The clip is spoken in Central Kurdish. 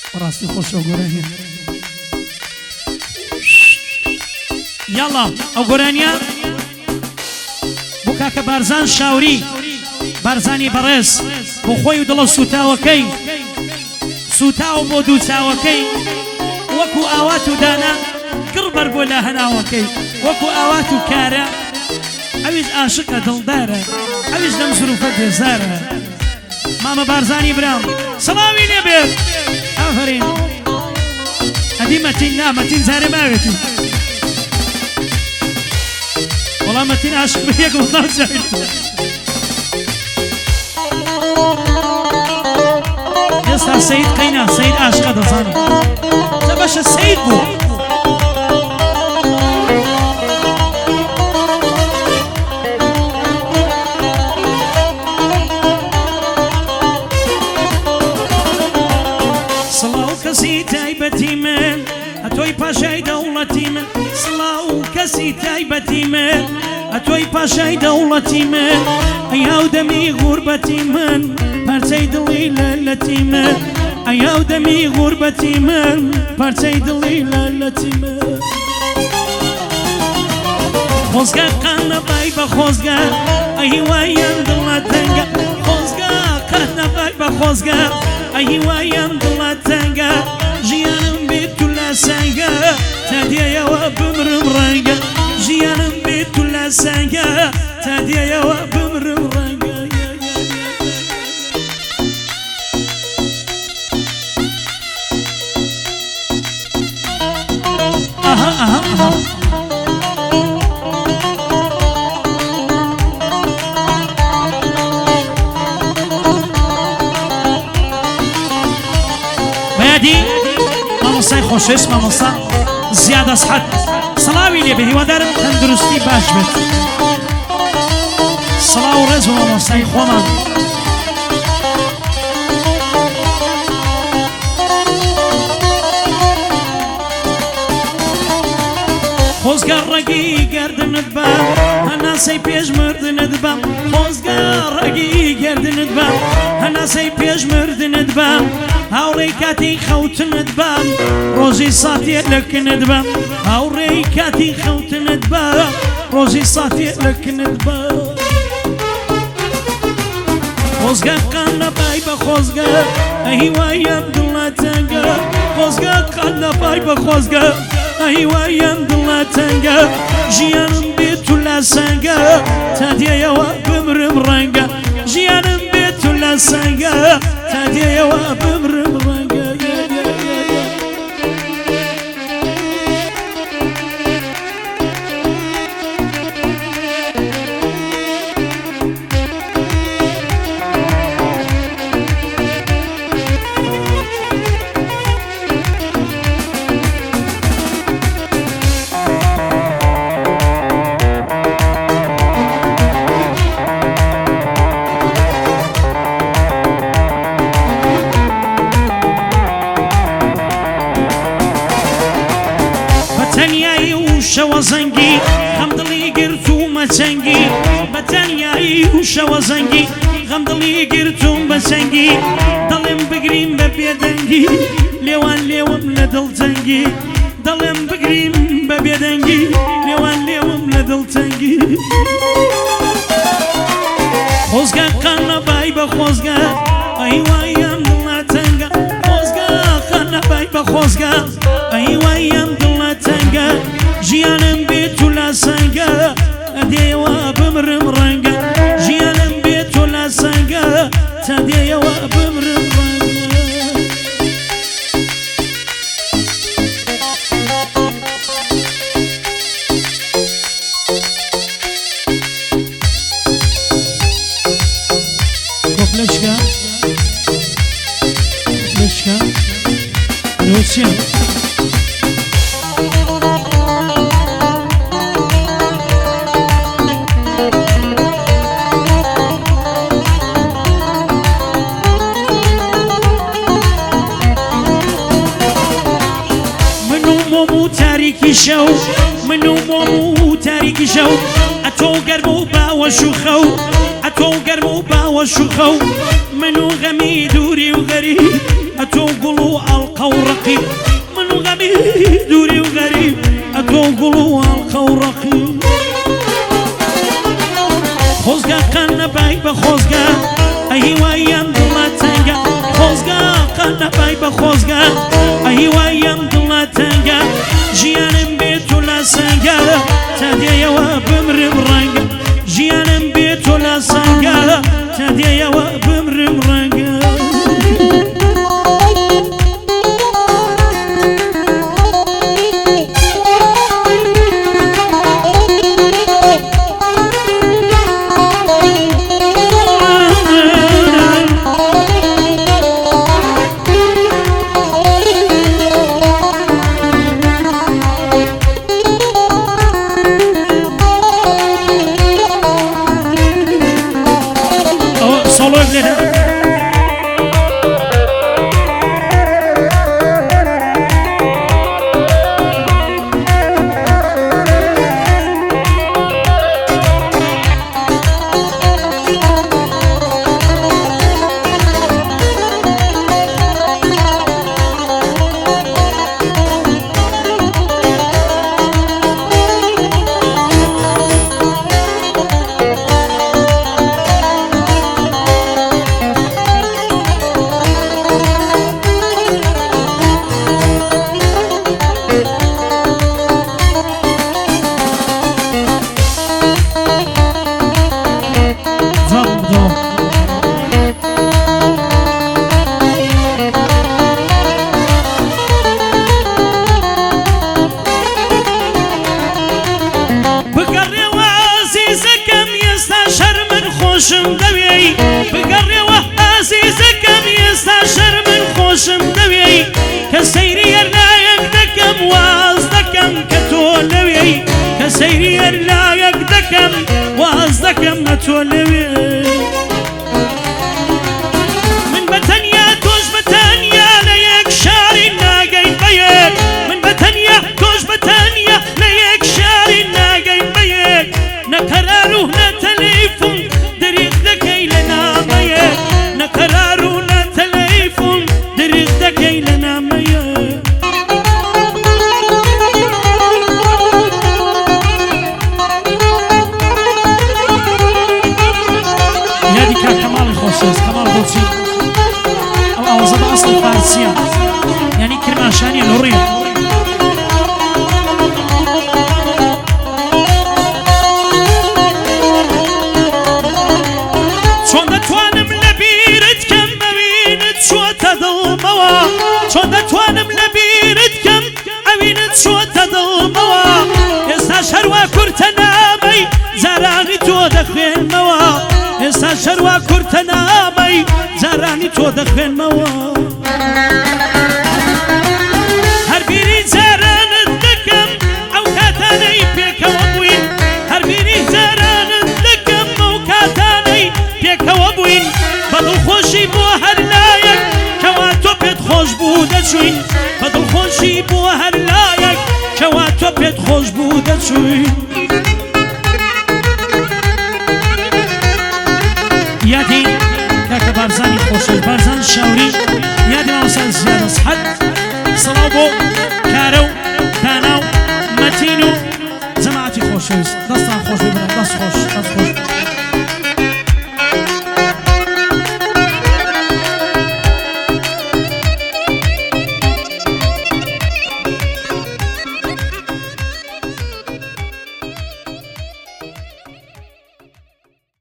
راستی خوش گرانیا يلا او گرانیا بوكا كبارزان شاوري بارزاني برس بخوي ودلو سوتاوكي سوتاو بودو تاوكي وكو اواتو دانا قربر بولا هناوكي وكو اواتو كارا عويز عاشقة دلدارة عويز لمزروفة دزارة ماما بارزاني برام سلامي لبير آفرين هدي متين زاري ماغتي والله متين عاشق بيك والله جايلتو يسا سيد قينا سيد عاشقة دزاني تباش السيد بو تايبتي من اتوي باشاي دولتي من صلاو كسي تايبتي من اتوي باشاي دولتي من اياو دمي غربتي من بارتي دليلتي من اياو دمي غربتي من بارتي دليلتي من خوزقا قانا بايبا خوزقا ايوا يندلا تنقا خوزقا قانا بايبا خوزقا ايوا يندلا تنقا جيانم بيت كل سنجا تاديا يا وبمرم رنجا جيانم بيت كل سنجا تاديا يا وبمرم رنجا اها بيادي مامۆستای خۆشەویست مامۆستا زیادە سەحەت سڵاوی لێ بێ هیوادارم تەندروستی باش بێت سڵاو و ڕێز بۆ مامۆستای خۆمان خۆزگا ڕێگی گەردنت بە هەناسەی پێشمردنت بە خۆزگا ڕێگی گەردنت بە هەناسەی پێشمردنت بە هاوڕێی کاتی خەوتنت بە ڕۆژی ساتێ لەکنت بە هاوڕێی کاتی خەوتنت بە ڕۆژی ساتێ لەکنت بە خۆزگا قانە پای بە خۆزگا ئەهیوایم دڵاتەنگە خۆزگا قانە پای بە خۆزگا ئەهیوایم دڵاتەنگە ژیانم بێت و لە سەنگە تا دێیەوە بمرم ڕەنگە ژیانم بێت و لە سەنگە تا دێیەوە بمرم ڕەنگە شەوە زەنگی غەم دڵی گرتومە چەنگی بە تەنیایی و شەوە زەنگی غەم دڵی گرتوم بە چەنگی دەڵێم بگریم بە بێدەنگی لێوان لێوم لە دڵتەنگی دەڵێم بگریم بە بێدەنگی لێوان لێوم لە دڵتەنگی خۆزگا قانە بای بە خۆزگا ئەیوایم دڵاتەنگە خۆزگا قانە بای بە خۆزگا ئەیوایم دڵاتەنگە ژیانم بێت و لە سەنگە ئەدێیەوە بمرم ڕەنگە ژیانم بێت و لە سەنگە تا دێیەوە بمرم ڕەنگە کۆپلەچکە کۆپلەچکە رۆچیان تاریکی شەو من و مۆم و تاریکی شەو ئەتۆ گەرم و باوەش و خەو ئەتۆ گەرم و باوەش و خەو من و غەمی دووری و غەریب ئەتۆ گوڵ و ئەڵقە رقيب من غني دوري وغريب أتوقلوا الخورقي خوزقا قنا بايبا خوزقا أيوا يمدلا تنقا خوزقا قنا بايبا خوزقا أيوا يمدلا تنقا جيان بيتو لا سنقا تاديا وبمر مرنقا جيان بيتو لا سنقا تاديا وبمر مرنقا خوشم دوی بقري وعزيزكم يستشر من خوشم دوي كسيري لا يقدكم وازدكم كتولوي كسيري لا يقدكم وازدكم كتولوي من بتنيا توش بتنيا ليك شاري ناقين بيك من بتنيا توش بتنيا ليك شاري ناقين بيك نكرارو نتليفون نقرارنا تليفون دريدك لنا ميا يادي كان كمال الخصوص كمال الخصوص أو أوزد أصل الفارسية يعني كرماشانية لورية چون دتوانم لبیرتکم اوینت شو تدل موا استا شروا کرتنامی زرانی تو دخوین موا استا شروا کرتنامی زرانی تو دخوین موا هر بیری زرانت دکم او کاتانی پیکو بوین هر بیری زرانت دکم او کاتانی پیکو بوین بدل خوشی بو هر لایک كواتو بيت خوش بوده شوين بدل خوشي بو هر لايك كواتو بيت خوش بوده شوين يادي كاك بارزاني خوشش بارزان شاوري يادي موسان زيادة صحت صلابو كارو داناو متينو جماعتي خوشش دستان خوش ببرن دست خوش